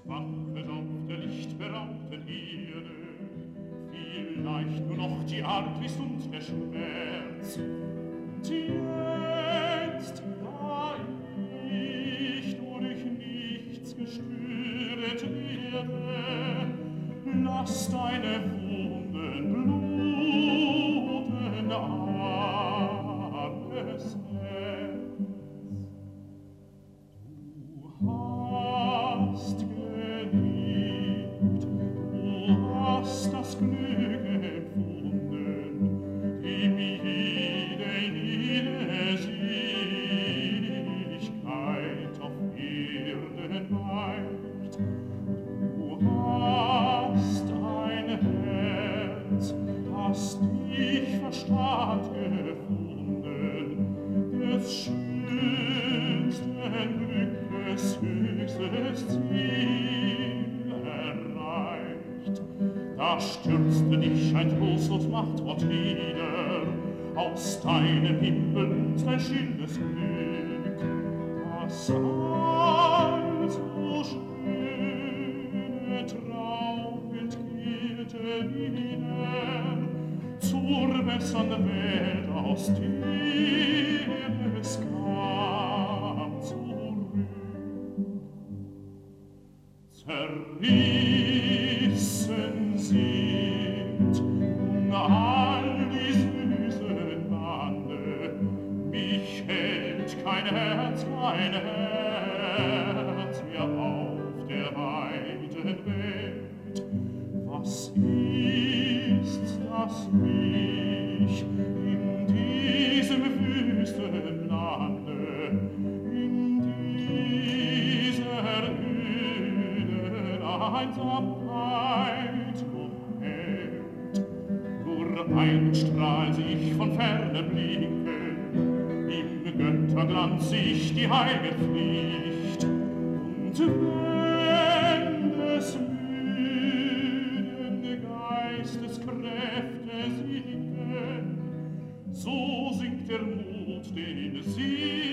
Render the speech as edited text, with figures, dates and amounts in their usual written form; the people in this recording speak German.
wachet auf der lichtberaubten Erde, vielleicht nur noch die Arglist und der Schmerz. Und jetzt, da ich durch nichts gestört werde, lass deine Wunden bluten, armes Herz. Du hast geliebt, du hast das Glück empfunden, dem jede Seligkeit auf Erden weicht. Du hast ein Herz, das dich verstand gefunden, des schönsten Glückes höchstes Ziel erreicht. Da stürzte dich ein trostlos Machtwort nieder, aus deinem Himmel und dein schönes Glück, das allso schöne Traum entkehrte wieder zur bessern Welt, aus der es kam zurück. Zerrissen sind all die süßen Bande, mich hält kein Herz mehr auf der weiten Welt. Was ist's, das mich in diesem wüsten Lande, in dieser öden Einsamkeit umhält? Nur ein Strahl sich von Ferne blinken, im Götterglanz sich die heilige Pflicht. Und wenn des müden Geistes Kräfte sinken, so sinkt der Mut, den sie